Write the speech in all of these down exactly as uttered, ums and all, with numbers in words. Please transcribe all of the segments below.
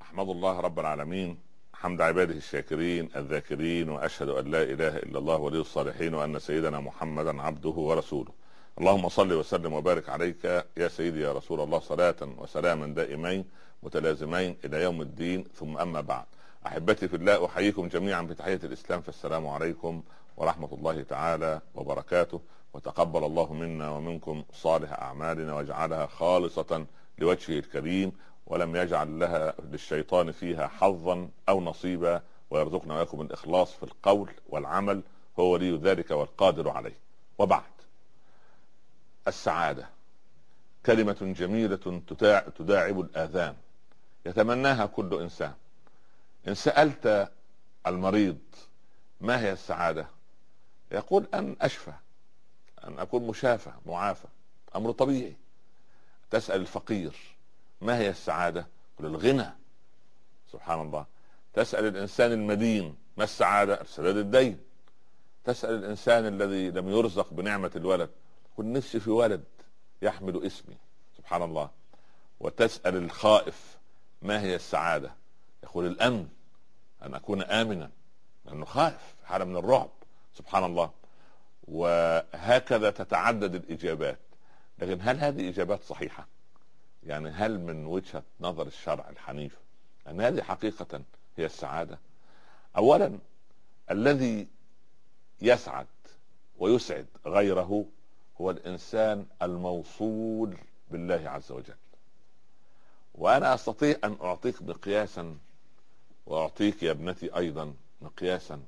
أحمد الله رب العالمين حمد عباده الشاكرين الذاكرين، وأشهد أن لا إله إلا الله ولي الصالحين، وأن سيدنا محمدا عبده ورسوله. اللهم صل وسلم وبارك عليك يا سيدي يا رسول الله، صلاة وسلاما دائمين متلازمين إلى يوم الدين، ثم أما بعد. أحبتي في الله، أحييكم جميعا بتحية الإسلام، فالسلام عليكم ورحمة الله تعالى وبركاته. وتقبل الله منا ومنكم صالح أعمالنا واجعلها خالصة لوجهه الكريم، ولم يجعل لها للشيطان فيها حظا أو نصيبا، ويرزقنا وإياكم الإخلاص في القول والعمل، هو ولي ذلك والقادر عليه. وبعد، السعادة كلمة جميلة تداعب الآذان، يتمناها كل إنسان. إن سألت المريض ما هي السعادة يقول أن أشفى، أن أكون مشافى معافى، أمر طبيعي. تسأل الفقير ما هي السعادة يقول الغنى، سبحان الله. تسأل الإنسان المدين ما السعادة؟ سداد الدين. تسأل الإنسان الذي لم يرزق بنعمة الولد يقول نفسي في ولد يحمل اسمي، سبحان الله. وتسأل الخائف ما هي السعادة يقول الأمن، أن أكون آمنا، لأنه خائف، حالة من الرعب، سبحان الله. وهكذا تتعدد الإجابات. لكن هل هذه إجابات صحيحة؟ يعني هل من وجهة نظر الشرع الحنيف أن هذه حقيقة هي السعادة؟ أولا، الذي يسعد ويسعد غيره هو الإنسان الموصول بالله عز وجل. وأنا أستطيع أن أعطيك مقياسا، وأعطيك يا ابنتي أيضا مقياسا،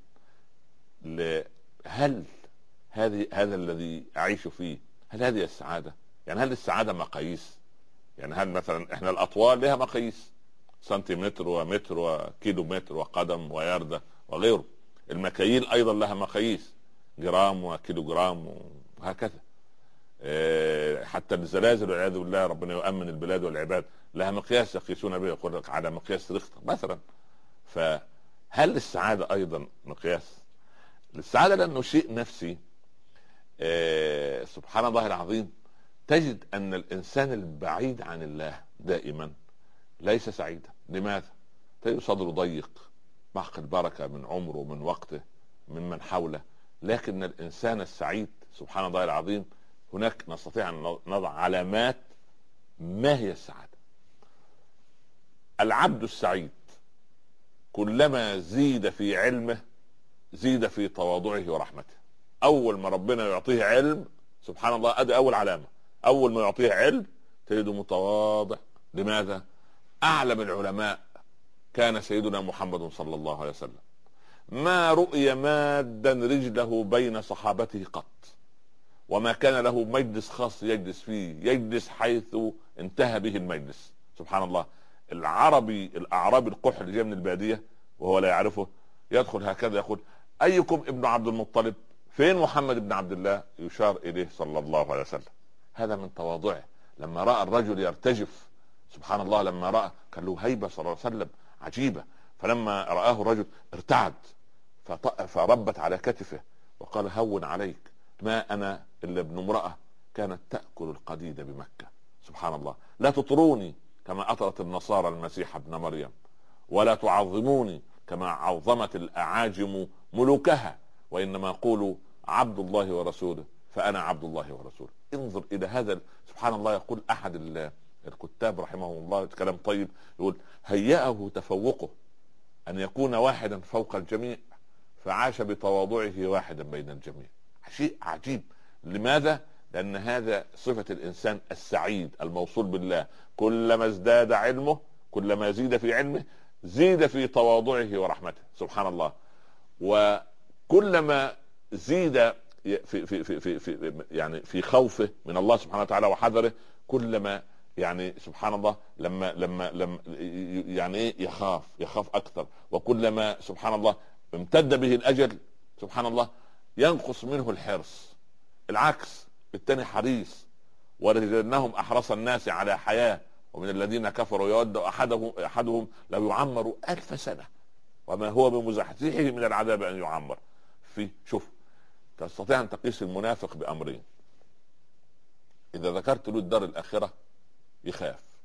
هل هذه هذا الذي أعيش فيه هل هذه السعادة؟ يعني هل السعادة مقاييس؟ يعني هل مثلا احنا الأطوال لها مقاييس، سنتيمتر ومتر وكيلو متر وقدم وياردة وغيره. المكاييل أيضا لها مقاييس، جرام وكيلو جرام وهكذا. اه حتى الزلازل والعياذ بالله، ربنا يؤمن البلاد والعباد، لها مقياس يقيسون به، يقول لك على مقياس ريختر مثلا. فهل السعادة أيضا مقياس؟ السعادة لأنه شيء نفسي. اه سبحان الله العظيم. تجد أن الإنسان البعيد عن الله دائما ليس سعيدا. لماذا؟ تجد صدره ضيق، محق البركة من عمره ومن وقته ممن حوله. لكن الإنسان السعيد سبحان الله العظيم، هناك نستطيع أن نضع علامات ما هي السعادة. العبد السعيد كلما زيد في علمه زيد في تواضعه ورحمته. أول ما ربنا يعطيه علم سبحان الله، أدي أول علامة، أول ما يعطيه علم تجده متواضع. لماذا؟ أعلم العلماء كان سيدنا محمد صلى الله عليه وسلم، ما رؤي مادا رجله بين صحابته قط، وما كان له مجلس خاص يجلس فيه، يجلس حيث انتهى به المجلس، سبحان الله. العربي الأعرابي القحل جاء من البادية وهو لا يعرفه، يدخل هكذا يقول أيكم ابن عبد المطلب؟ فين محمد بن عبد الله؟ يشار إليه صلى الله عليه وسلم. هذا من تواضعه. لما رأى الرجل يرتجف سبحان الله، لما رأى كان له هيبة صلى الله عليه وسلم عجيبة، فلما رآه الرجل ارتعد فربت على كتفه وقال هون عليك، ما أنا إلا ابن امرأة كانت تأكل القديد بمكة، سبحان الله. لا تطروني كما أطرت النصارى المسيح ابن مريم، ولا تعظموني كما عظمت الأعاجم ملوكها، وإنما قولوا عبد الله ورسوله، فأنا عبد الله ورسوله. انظر إلى هذا سبحان الله. يقول أحد الكتاب رحمه الله كلام طيب، يقول هيأه تفوقه أن يكون واحدا فوق الجميع، فعاش بتواضعه واحدا بين الجميع. شيء عجيب. لماذا؟ لأن هذا صفة الإنسان السعيد الموصول بالله. كلما ازداد علمه، كلما زيد في علمه، زيد في تواضعه ورحمته، سبحان الله. وكلما زيد في في في في, في يعني في خوفه من الله سبحانه وتعالى وحذره، كلما يعني سبحان الله لما لما لما يعني ايه يخاف يخاف اكثر. وكلما سبحان الله امتد به الاجل سبحان الله ينقص منه الحرص. العكس، التاني حريص. ولجدنهم احرص الناس على حياة، ومن الذين كفروا يود احدهم احدهم لو يعمر الف سنة وما هو بمزحزحه من العذاب ان يعمر. في شوف، تستطيع ان تقيس المنافق بامرين: اذا ذكرت له الدار الاخرة يخاف،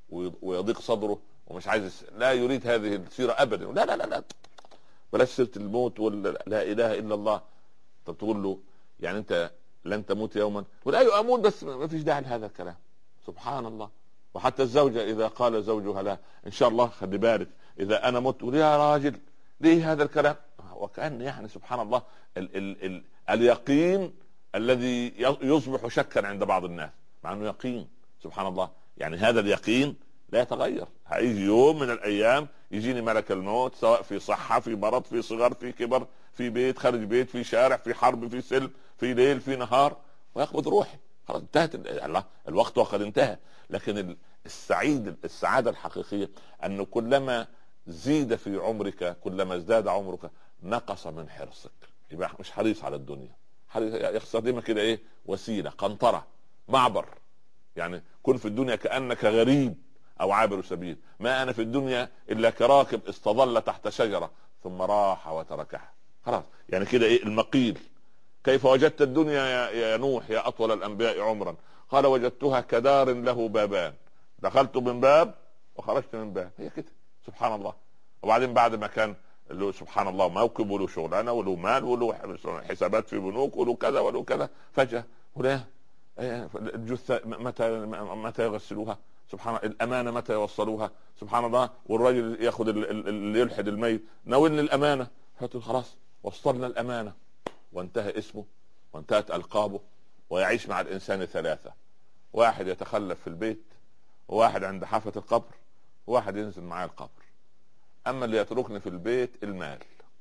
ويضيق صدره ومش عايز، لا يريد هذه السيره ابدا. لا لا لا لا بلاش سيره الموت ولا لا اله الا الله. طب تقول له يعني انت لن تموت يوما؟ يقول ايوه اموت بس ما فيش داعي لهذا الكلام. سبحان الله. وحتى الزوجه اذا قال زوجها لها ان شاء الله خلي بالك اذا انا مت، يا راجل ليه هذا الكلام؟ وكأن يعني سبحان الله ال ال ال اليقين الذي يصبح شكا عند بعض الناس، مع انه يقين. سبحان الله. يعني هذا اليقين لا يتغير. هيجي يوم من الايام يجيني ملك الموت، سواء في صحة في مرض في صغر في كبر، في بيت خارج بيت، في شارع في حرب في سلم، في ليل في نهار، ويقبض روحي. خلاص انتهت الله الوقت وقد انتهى. لكن السعيد السعادة الحقيقية أنه كلما زيد في عمرك كلما ازداد عمرك نقص من حرصك. يبقى مش حريص على الدنيا، حريص يستخدمها كده ايه وسيلة قنطرة معبر. يعني كن في الدنيا كأنك غريب او عابر سبيل، ما انا في الدنيا الا كراكب استظل تحت شجرة ثم راح وتركها. خلاص يعني كده ايه المقيل. كيف وجدت الدنيا يا, يا نوح يا اطول الانبياء عمرا؟ قال وجدتها كدار له بابان، دخلت من باب وخرجت من باب. هي كده سبحان الله. وبعدين بعد ما كان له سبحان الله موكب وله شغلانه وله مال وله حسابات في بنوك وله كذا وله كذا، فجأة ولا الجثة متى متى يغسلوها؟ سبحان الله. الأمانة متى يوصلوها؟ سبحان الله. والرجل ياخذ اللي يلحد الميت، ناولني الأمانة. خلاص وصلنا الأمانة، وانتهى اسمه وانتهت ألقابه. ويعيش مع الإنسان ثلاثة: واحد يتخلف في البيت، وواحد عند حافة القبر، وواحد ينزل معاه القبر. اما اللي يتركني في البيت المال،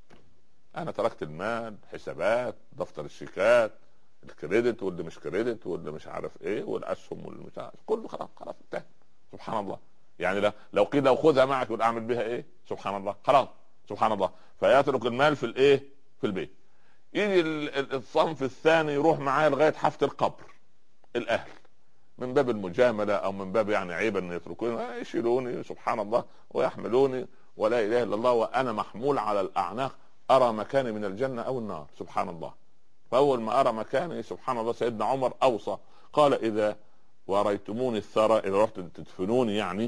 انا تركت المال، حسابات، دفتر الشيكات، الكريدت واللي مش كريدت واللي مش عارف ايه، والاسهم واللي مش عارف كله، خلاص خلاص انتهى. سبحان الله. يعني لا لو قيل لو خذها معك يقول اعمل بها ايه؟ سبحان الله. خلاص سبحان الله. فيترك المال في الايه؟ في البيت. يجي الصنف الثاني يروح معاه لغايه حافه القبر، الاهل، من باب المجامله او من باب يعني عيب ان يتركوني، يشيلوني سبحان الله ويحملوني ولا اله الا الله وانا محمول على الاعناق، ارى مكاني من الجنه او النار. سبحان الله. فاول ما ارى مكاني سبحان الله سيدنا عمر اوصى قال اذا وريتموني الثرى، اذا رحت تدفنوني يعني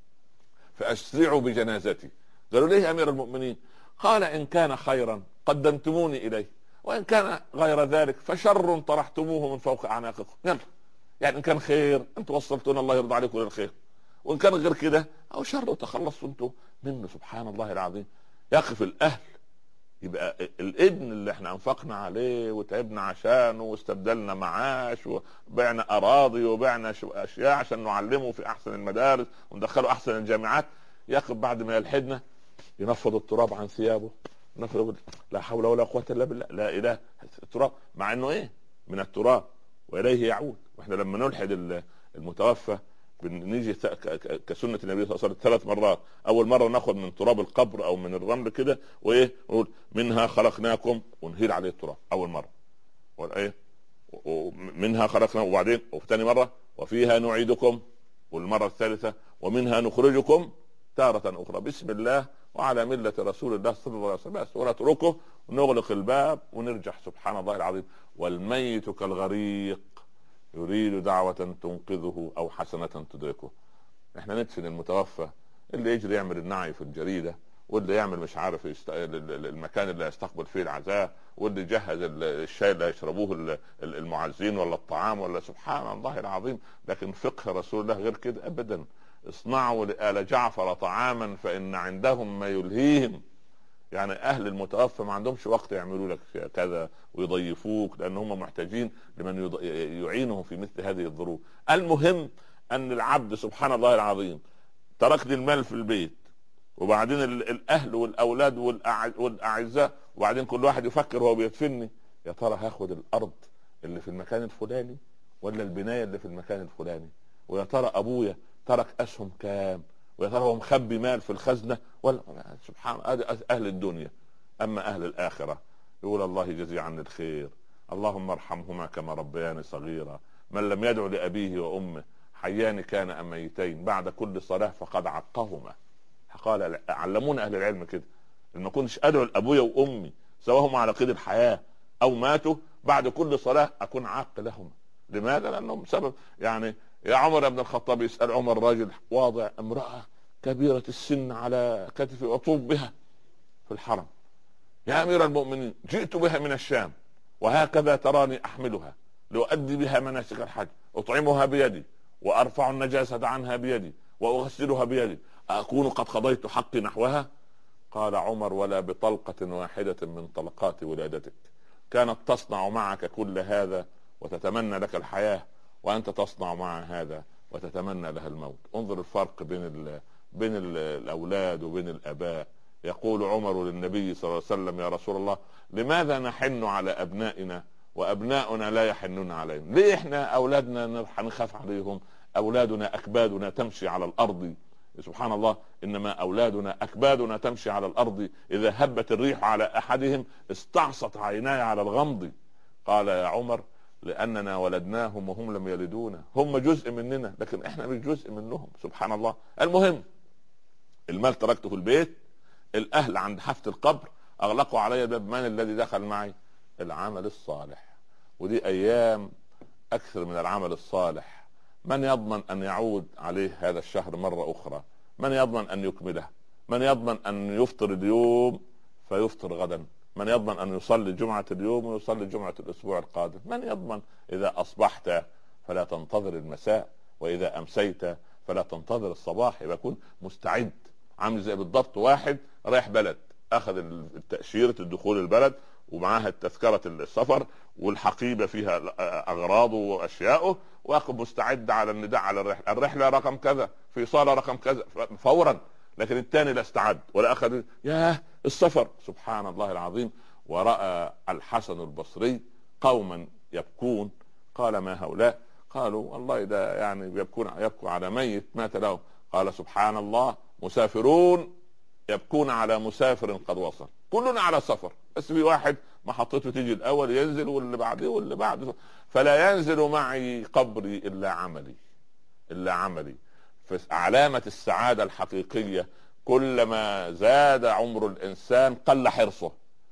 فاسرعوا بجنازتي. قالوا ليه يا امير المؤمنين؟ قال ان كان خيرا قدمتموني اليه، وان كان غير ذلك فشر طرحتموه من فوق اعناقكم. يلا يعني ان كان خير انتم وصلتونا الله يرضى عليكم للخير، وان كان غير كده او شر وتخلصوا انتم منه. سبحان الله العظيم. يقف الاهل. يبقى الابن اللي احنا انفقنا عليه وتعبنا عشانه واستبدلنا معاش وبعنا اراضي وبعنا اشياء عشان نعلمه في احسن المدارس وندخله احسن الجامعات، يقف بعد ما يلحدنا ينفض التراب عن ثيابه، نفض لا حول ولا قوة الا بالله، لا اله. التراب مع انه ايه؟ من التراب واليه يعود. واحنا لما نلحد المتوفى بنيجي كسنة النبي صلى الله عليه وسلم ثلاث مرات. اول مرة ناخذ من تراب القبر او من الرمل كده وايه نقول منها خلقناكم ونهيل عليه التراب اول مرة، وايه ومنها خلقنا، وبعدين وثاني مرة وفيها نعيدكم، والمرة الثالثة ومنها نخرجكم تارة اخرى بسم الله وعلى ملة رسول الله صلى الله عليه وسلم، ونتركه ونغلق الباب ونرجع. سبحان الله العظيم. والميت كالغريق يريد دعوة تنقذه او حسنة تدركه. احنا ندفن المتوفى، اللي يجري يعمل النعي في الجريدة، واللي يعمل مش عارف يست... المكان اللي يستقبل فيه العزاء، واللي يجهز الشاي اللي يشربوه المعزين ولا الطعام ولا. سبحان الله العظيم. لكن فقه رسول الله غير كده ابدا. اصنعوا لآل جعفر طعاما فإن عندهم ما يلهيهم. يعني اهل المتوفى ما عندهمش وقت يعملوا لك كذا ويضيفوك، لان هم محتاجين لمن يض... يعينهم في مثل هذه الظروف. المهم ان العبد سبحان الله العظيم تركني المال في البيت، وبعدين الاهل والاولاد والأع... والاعزاء، وبعدين كل واحد يفكر وهو بيدفني يا ترى هاخد الارض اللي في المكان الفلاني ولا البنايه اللي في المكان الفلاني، ويا ترى ابويا ترك اسهم كام، ويا ترى هو مخبي مال في الخزنه ولا. سبحان اهل الدنيا. اما اهل الاخره يقول الله يجزي عن الخير اللهم ارحمهما كما ربياني صغيرا، من لم يدعو لابيه وامه حيان كان ام ميتين بعد كل صلاه فقد عقهما. قال علمونا اهل العلم كده ان ما كنتش ادعو لابويا وامي سواء هم على قيد الحياه او ماتوا، بعد كل صلاه اكون عاق لهما. لماذا؟ لانهم سبب يعني يا عمر يا ابن الخطاب، يسأل عمر راجل واضع امرأة كبيرة السن على كتفي وأطوب بها في الحرم، يا أمير المؤمنين جئت بها من الشام وهكذا تراني أحملها لأؤدي بها مناسك الحج، أطعمها بيدي وأرفع النجاسة عنها بيدي وأغسلها بيدي، أكون قد قضيت حقي نحوها؟ قال عمر: ولا بطلقة واحدة من طلقات ولادتك كانت تصنع معك كل هذا وتتمنى لك الحياة، وأنت تصنع مع هذا وتتمنى لها الموت. انظر الفرق بين ال... بين ال... الأولاد وبين الآباء. يقول عمر للنبي صلى الله عليه وسلم: يا رسول الله، لماذا نحن على أبنائنا وأبناؤنا لا يحنون علينا؟ ليه احنا أولادنا نخاف عليهم؟ أولادنا أكبادنا تمشي على الأرض، سبحان الله، إنما أولادنا أكبادنا تمشي على الأرض، إذا هبت الريح على أحدهم استعصت عيناي على الغمض. قال: يا عمر: لأننا ولدناهم وهم لم يلدونا، هم جزء مننا لكن احنا مش جزء منهم، سبحان الله. المهم، المال تركته في البيت، الأهل عند حافة القبر أغلقوا علي الباب، من الذي دخل معي؟ العمل الصالح. ودي أيام أكثر من العمل الصالح. من يضمن أن يعود عليه هذا الشهر مرة أخرى؟ من يضمن أن يكمله؟ من يضمن أن يفطر اليوم فيفطر غدا؟ من يضمن أن يصلي جمعة اليوم ويصلي جمعة الأسبوع القادم؟ من يضمن؟ إذا أصبحت فلا تنتظر المساء، وإذا أمسيت فلا تنتظر الصباح. يبقى كن مستعد. عامل زي بالضبط واحد رايح بلد، أخذ التأشيرة الدخول البلد ومعها التذكرة السفر والحقيبة فيها أغراضه وأشياءه، واخذ مستعد على النداء على الرحلة، الرحلة رقم كذا في صالة رقم كذا فورا. لكن الثاني لا استعد ولا أخذ، يا السفر، سبحان الله العظيم. ورأى الحسن البصري قوما يبكون، قال: ما هؤلاء؟ قالوا: والله ده يعني يبكون يبكوا على ميت مات له. قال: سبحان الله، مسافرون يبكون على مسافر قد وصل. كلنا على سفر، بس في واحد محطته تيجي الاول ينزل واللي بعده واللي بعده. فلا ينزل معي قبري الا عملي الا عملي. فعلامة السعادة الحقيقية كلما زاد عمر الانسان قل حرصه،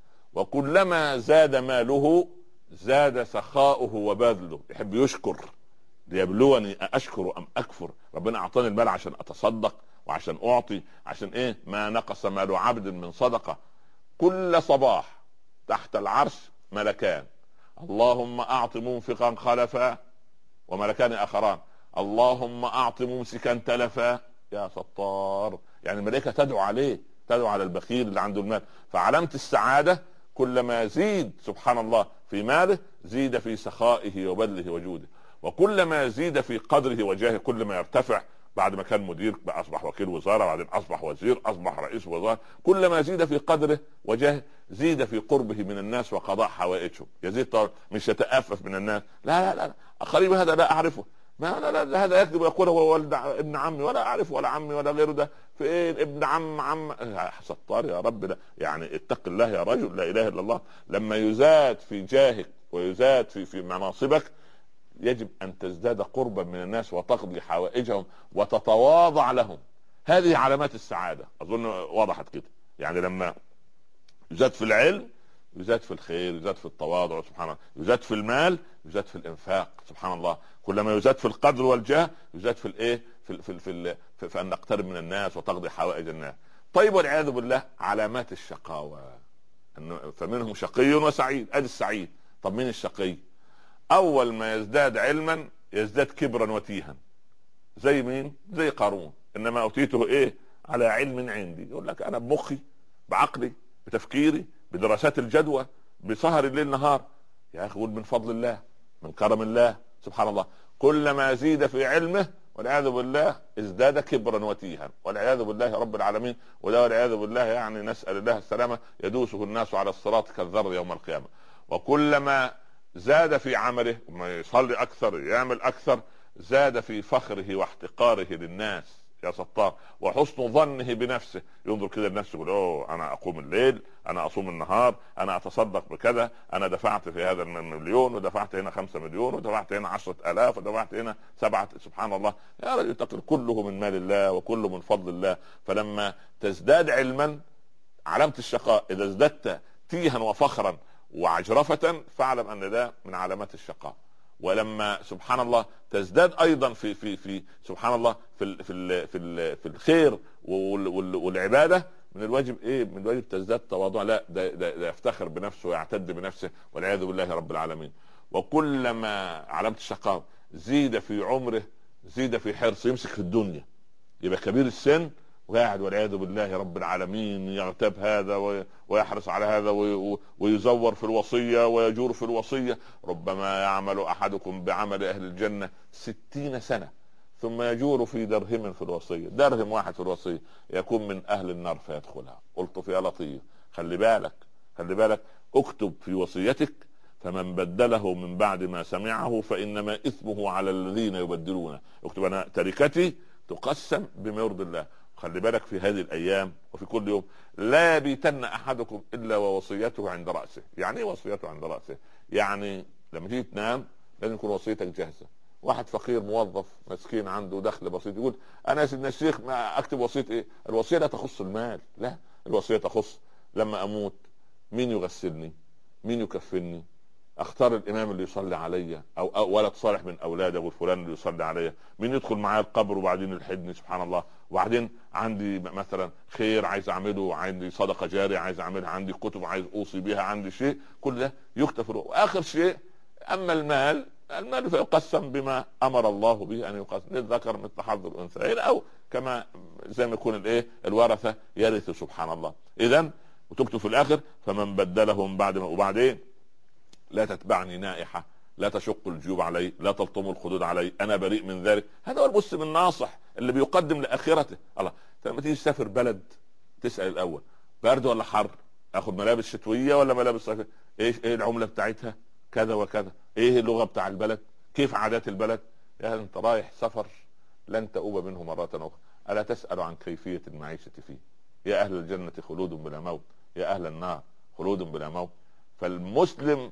وكلما زاد ماله زاد سخاؤه وبذله. يحب يشكر، ليبلوني أشكر أم أكفر. ربنا أعطاني المال عشان أتصدق وعشان أعطي، عشان إيه؟ ما نقص مال عبد من صدقة. كل صباح تحت العرش ملكان: اللهم أعط منفقا خلفا، وملكان آخران: اللهم أعط ممسكا تلفا يا ستار. يعني الملائكة تدعو عليه، تدعو على البخيل اللي عنده المال. فعلامة السعادة كلما يزيد سبحان الله في ماله زيد في سخائه وبذله وجوده، وكلما زيد في قدره وجاهه كل ما يرتفع. بعد ما كان مدير بقى اصبح وكيل وزاره، بعدين اصبح وزير، اصبح رئيس وزاره. كلما زيد في قدره وجاهه زيد في قربه من الناس وقضاء حوائجهم. يزيد طبعا، مش يتأفف من الناس، لا لا لا قريب هذا لا اعرفه، ما لا لا هذا يكذب ويقول هو ولد ابن عمي ولا اعرفه ولا عمي ولا غيره، ده في ايه ابن عم عم ستار يا رب. لا يعني اتق الله يا رجل، لا اله الا الله. لما يزاد في جاهك ويزاد في في مناصبك يجب ان تزداد قربا من الناس وتقضي حوائجهم وتتواضع لهم. هذه علامات السعادة، اظن وضحت كده. يعني لما يزاد في العلم يزاد في الخير، يزاد في التواضع سبحان الله، يزاد في المال يزاد في الانفاق سبحان الله. كلما يزاد في القدر والجاه يزاد في الايه في في في, في, في ان نقترب من الناس وتقضي حوائج الناس. طيب والعياذ بالله علامات الشقاوة، فمنهم شقي وسعيد. ادي السعيد. طب مين الشقي؟ اول ما يزداد علما يزداد كبرا وتيها. زي مين؟ زي قارون: انما اوتيته ايه على علم عندي. يقول لك انا بمخي بعقلي بتفكيري بدراسات الجدوى بسهر الليل نهار. يا اخي قول من فضل الله من كرم الله سبحان الله. كلما زيد في علمه والعياذ بالله ازداد كبرا وتيها والعياذ بالله رب العالمين. وده والعياذ بالله يعني نسأل الله السلامة، يدوسه الناس على الصراط كالذر يوم القيامة. وكلما زاد في عمله، ما يصلي اكثر يعمل اكثر، زاد في فخره واحتقاره للناس يا ستار، وحسن ظنه بنفسه. ينظر كده لنفسه يقول: اوه انا اقوم الليل، انا اصوم النهار، انا اتصدق بكذا، انا دفعت في هذا المليون ودفعت هنا خمسة مليون ودفعت هنا عشرة الاف ودفعت هنا سبعة. سبحان الله يا رجل، تقل كله من مال الله وكله من فضل الله. فلما تزداد علما علامة الشقاء. اذا ازددت تيها وفخرا وعجرفة فاعلم ان ده من علامات الشقاء. ولما سبحان الله تزداد ايضا في في في سبحان الله في ال في ال في ال في الخير والعباده، من الواجب ايه؟ من الواجب تزداد تواضع. لا ده, ده, ده يفتخر بنفسه ويعتد بنفسه والعياذ بالله رب العالمين. وكلما علامه الشقاء زيد في عمره زيد في حرص، يمسك في الدنيا، يبقى كبير السن وقاعد والعياذ بالله رب العالمين يغتاب هذا ويحرص على هذا ويزور في الوصية ويجور في الوصية. ربما يعمل أحدكم بعمل أهل الجنة ستين سنة ثم يجور في درهم في الوصية، درهم واحد في الوصية يكون من أهل النار فيدخلها. قلت يا لطيف خلي بالك خلي بالك اكتب في وصيتك فمن بدله من بعد ما سمعه فإنما إثمه على الذين يبدلونه. اكتب أنا تركتي تقسم بما يرضي الله. خلي بالك في هذه الايام وفي كل يوم لا يبيتن احدكم الا ووصيته عند راسه. يعني ايه وصيته عند راسه؟ يعني لما تيجي تنام لازم يكون وصيتك جاهزه. واحد فقير موظف مسكين عنده دخل بسيط يقول انا يا سيدنا الشيخ ما اكتب وصيه ايه؟ الوصيه لا تخص المال، لا، الوصيه تخص لما اموت مين يغسلني، مين يكفني، اختار الامام اللي يصلي عليا او, أو ولد صالح من اولادي ابو فلان اللي يصلي عليا، مين يدخل معايا القبر وبعدين يلحدني سبحان الله، وبعدين عندي مثلا خير عايز اعمله، عندي صدقه جاريه عايز اعملها، عندي كتب عايز اوصي بها، عندي شيء، كل ده يكتب. واخر شيء اما المال المال فيقسم بما امر الله به ان يقسم، للذكر مثل حظ الانثيين او كما زي ما يكون الايه الورثه يرث سبحان الله. اذا وتكتب في الاخر فمن بدلهم بعد ما، وبعدين لا تتبعني نائحة، لا تشق الجيوب علي، لا تلطم الخدود علي، انا بريء من ذلك. هذا هو المسلم الناصح اللي بيقدم لاخرته. الله لما تيجي تسافر بلد تسال الاول برد ولا حر، اخد ملابس شتويه ولا ملابس صيفيه، ايش ايه العمله بتاعتها كذا وكذا، ايه اللغه بتاع البلد، كيف عادات البلد. يا انت رايح سفر لن تؤوب منه مره اخرى. الا تسال عن كيفيه المعيشه فيه. يا اهل الجنه خلود بلا موت، يا اهل النار خلود بلا موت. فالمسلم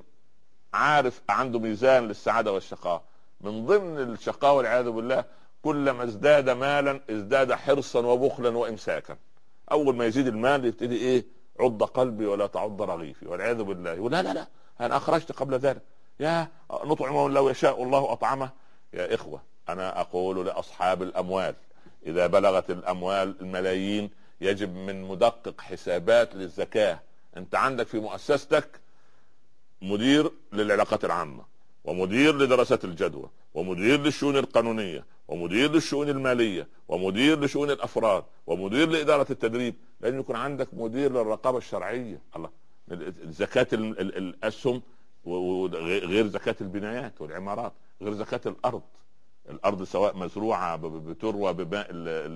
عارف عنده ميزان للسعادة والشقاء. من ضمن الشقاء والعياذ بالله كلما ازداد مالا ازداد حرصا وبخلا وامساكا. اول ما يزيد المال يبتدي ايه؟ عض قلبي ولا تعض رغيفي والعياذ بالله. يقول لا لا لا انا اخرجت قبل ذلك، يا نطعمه لو يشاء الله اطعمه. يا اخوة انا اقول لاصحاب الاموال اذا بلغت الاموال الملايين يجب من مدقق حسابات للزكاة. انت عندك في مؤسستك مدير للعلاقات العامة، ومدير لدراسات الجدوى، ومدير للشؤون القانونية، ومدير للشؤون المالية، ومدير لشؤون الافراد، ومدير لادارة التدريب. لازم يكون عندك مدير للرقابة الشرعية. الله زكاة الاسهم غير زكاة البنايات والعمارات، غير زكاة الارض. الارض سواء مزروعة بتروى بماء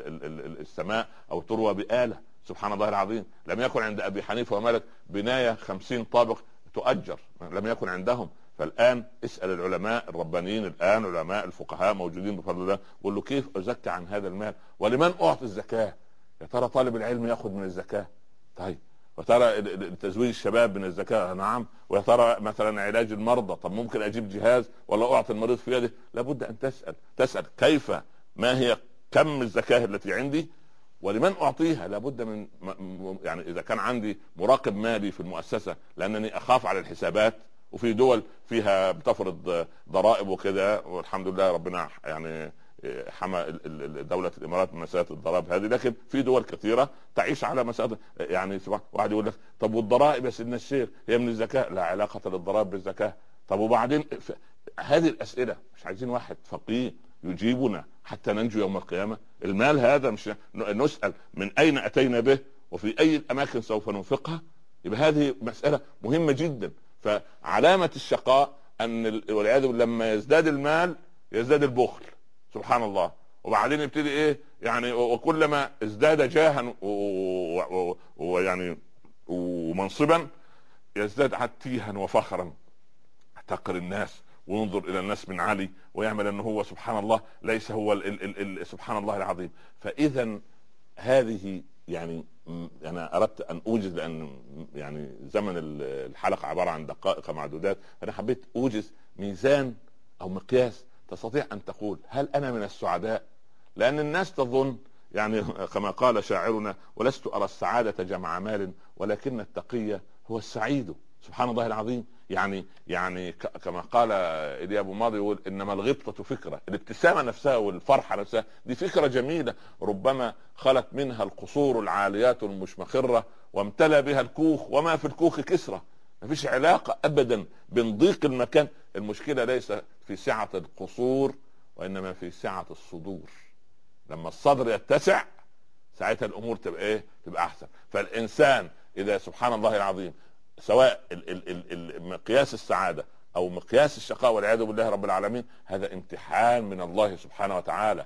السماء او تروى بآلة. سبحان الله العظيم. لم يكن عند ابي حنيفة ومالك بناية خمسين طابق تؤجر، لم يكن عندهم. فالآن اسأل العلماء الربانيين، الآن علماء الفقهاء موجودين بفضل الله، قل له كيف أزكى عن هذا المال ولمن أعطي الزكاة؟ يا ترى طالب العلم يأخذ من الزكاة؟ طيب وترى تزويج الشباب من الزكاة؟ نعم. ويا ترى مثلا علاج المرضى؟ طب ممكن أجيب جهاز ولا أعطي المريض في يده؟ لابد أن تسأل تسأل كيف، ما هي كم الزكاة التي عندي ولمن اعطيها. لابد من يعني اذا كان عندي مراقب مالي في المؤسسه، لانني اخاف على الحسابات، وفي دول فيها بتفرض ضرائب وكذا، والحمد لله ربنا يعني حمى دولة الامارات من مسألة الضرائب هذه، لكن في دول كثيرة تعيش على مسألة يعني واحد يقول لك طب والضرائب يا سيدنا الشيخ هي من الزكاة؟ لا علاقة للضرائب بالزكاة. طب وبعدين هذه الاسئلة مش عايزين واحد فقيه يجيبنا حتى ننجو يوم القيامة. المال هذا مش نسأل من اين اتينا به وفي اي الاماكن سوف ننفقها. يبقى هذه مسألة مهمة جدا. فعلامة الشقاء ان والعياذ بالله لما يزداد المال يزداد البخل سبحان الله. وبعدين يبتدي ايه يعني وكلما ازداد جاها ويعني ومنصبا يزداد عتيها وفخرا، احتقر الناس وينظر الى الناس من علي ويعمل انه هو سبحان الله ليس هو ال ال ال سبحان الله العظيم. فاذا هذه يعني انا اردت ان اوجز، لان يعني زمن الحلقه عباره عن دقائق معدودات، انا حبيت اوجز ميزان او مقياس تستطيع ان تقول هل انا من السعداء. لان الناس تظن يعني كما قال شاعرنا ولست ارى السعاده جمع مال ولكن التقي هو السعيد. سبحان الله العظيم. يعني يعني كما قال إيليا أبو ماضي يقول انما الغبطة فكرة. الابتسامة نفسها والفرحة نفسها دي فكرة جميلة، ربما خلت منها القصور العاليات المشمخرة وامتلأ بها الكوخ وما في الكوخ كسرة. ما فيش علاقة ابدا بين ضيق المكان. المشكلة ليس في سعة القصور وانما في سعة الصدور. لما الصدر يتسع ساعتها الامور تبقى ايه؟ تبقى احسن. فالانسان اذا سبحان الله العظيم سواء ال ال ال مقياس السعادة او مقياس الشقاء والعياذ بالله رب العالمين، هذا امتحان من الله سبحانه وتعالى.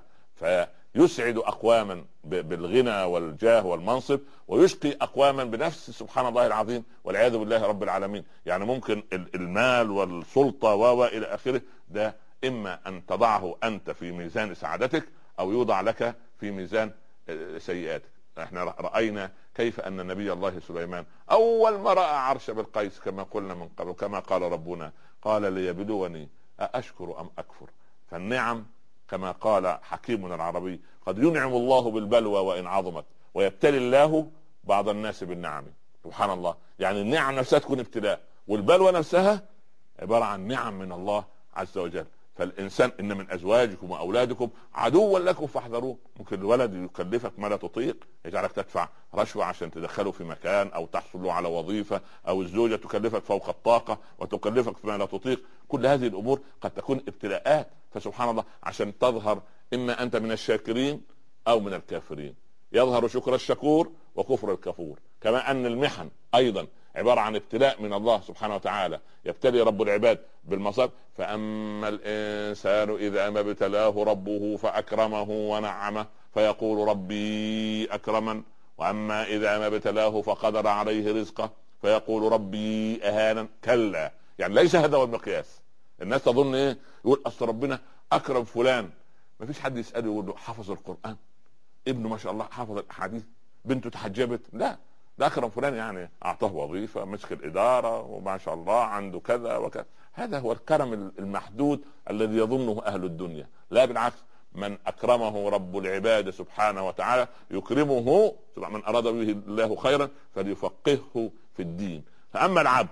فيسعد اقواما بالغنى والجاه والمنصب ويشقي اقواما بنفس سبحان الله العظيم والعياذ بالله رب العالمين. يعني ممكن المال والسلطة والى اخره ده اما ان تضعه انت في ميزان سعادتك او يوضع لك في ميزان سيئاتك. احنا رأينا كيف ان نبي الله سليمان اول ما رأى عرش بالقيس كما قلنا من قبل كما قال ربنا قال ليبلوني أأشكر ام اكفر. فالنعم كما قال حكيمنا العربي قد ينعم الله بالبلوى وان عظمت ويبتلي الله بعض الناس بالنعم. سبحان الله، يعني النعم نفسها تكون ابتلاء والبلوى نفسها عبارة عن نعم من الله عز وجل. فالانسان ان من ازواجكم واولادكم عدوا لكم فاحذروه. ممكن الولد يكلفك ما لا تطيق، يجعلك تدفع رشوة عشان تدخله في مكان او تحصل له على وظيفة، او الزوجة تكلفك فوق الطاقة وتكلفك فيما لا تطيق. كل هذه الامور قد تكون ابتلاءات. فسبحان الله عشان تظهر اما انت من الشاكرين او من الكافرين. يظهر شكر الشكور وكفر الكفور. كما ان المحن ايضا عبارة عن ابتلاء من الله سبحانه وتعالى، يبتلي رب العباد بالمصائب. فأما الإنسان إذا ما ابتلاه ربه فأكرمه ونعمه فيقول ربي أكرمن، وأما إذا ما ابتلاه فقدر عليه رزقه فيقول ربي أهانا. كلا، يعني ليس هذا هو المقياس. الناس تظن ايه؟ يقول اصل ربنا اكرم فلان، ما فيش حد يسأله يقول له حفظ القرآن، ابنه ما شاء الله حفظ الأحاديث، بنته تحجبت. لا، ده اكرم فلان يعني اعطاه وظيفه، مسك الاداره وما شاء الله عنده كذا وكذا. هذا هو الكرم المحدود الذي يظنه اهل الدنيا. لا بالعكس، من اكرمه رب العباد سبحانه وتعالى يكرمه. من اراد به الله خيرا فليفقهه في الدين. فاما العبد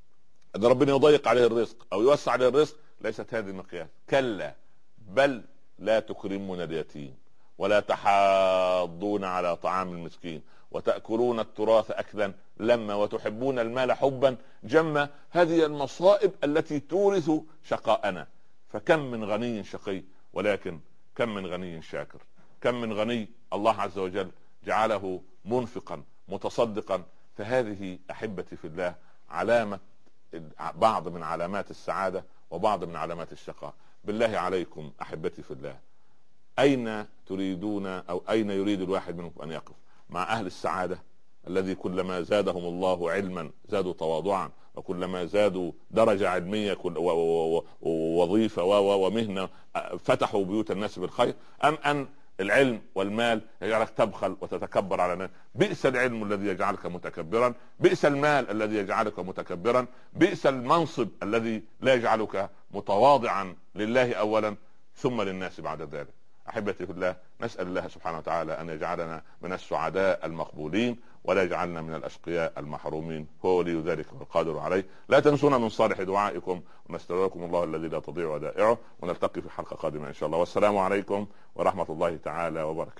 اذا ربنا يضيق عليه الرزق او يوسع عليه الرزق ليست هذه المقياس. كلا بل لا تكرمون اليتيم ولا تحاضون على طعام المسكين وتأكلون التراث أكلا لما وتحبون المال حبا جما. هذه المصائب التي تورث شقاءنا. فكم من غني شقي ولكن كم من غني شاكر. كم من غني الله عز وجل جعله منفقا متصدقا. فهذه أحبتي في الله علامة، بعض من علامات السعادة وبعض من علامات الشقاء. بالله عليكم أحبتي في الله، أين تريدون أو أين يريد الواحد منكم أن يقف؟ مع أهل السعادة الذي كلما زادهم الله علما زادوا تواضعا، وكلما زادوا درجة علمية ووظيفة ومهنة فتحوا بيوت الناس بالخير، أم أن العلم والمال يجعلك تبخل وتتكبر على الناس؟ بئس العلم الذي يجعلك متكبرا، بئس المال الذي يجعلك متكبرا، بئس المنصب الذي لا يجعلك متواضعا لله أولا ثم للناس بعد ذلك. أحبتي في الله، نسأل الله سبحانه وتعالى أن يجعلنا من السعداء المقبولين ولا يجعلنا من الأشقياء المحرومين، هو ولي ذلك والقادر عليه. لا تنسونا من صالح دعائكم، ونستودعكم الله الذي لا تضيع ودائعه، ونلتقي في حلقة قادمة إن شاء الله. والسلام عليكم ورحمة الله تعالى وبركاته.